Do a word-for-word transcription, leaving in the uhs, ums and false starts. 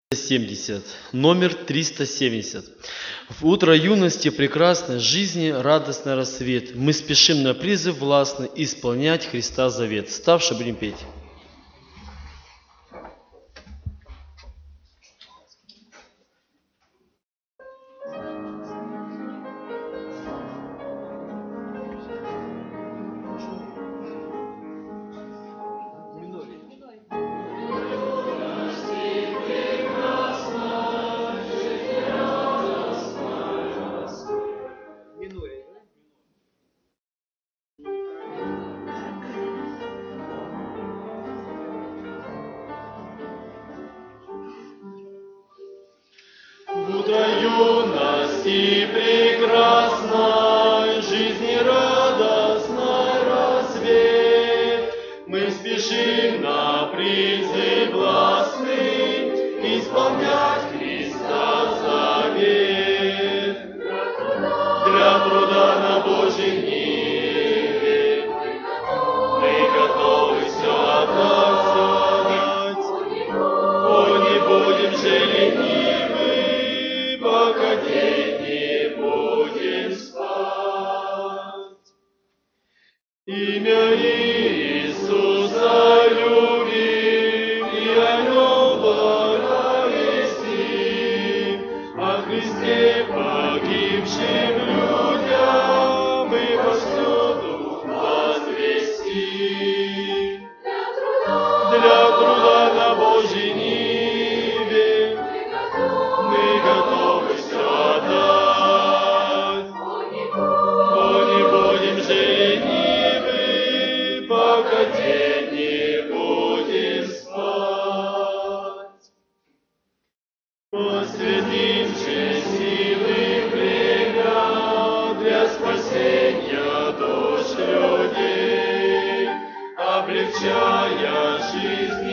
семьдесят, номер триста семьдесят. В утро юности прекрасной жизни радостный рассвет. Мы спешим на призыв властный исполнять Христа завет. Ставши будем петь. Юности прекрасной, жизни радостной рассвет, мы спешим на призыв властный исполнять Христа завет. Для труда на Божьей ниве мы готовы все отдать. О, не будем же ленивы, пока день не будем спать. Имя Иисуса любим и о нем благовестим, о Христе погибшим людям мы повсюду возвестим. Для труда на Божьей ниве мы готовы все отдать. О, не будем же ленивы, пока день не будем спать. Посвятим же силы время для спасения душ людей, облегчая жизнь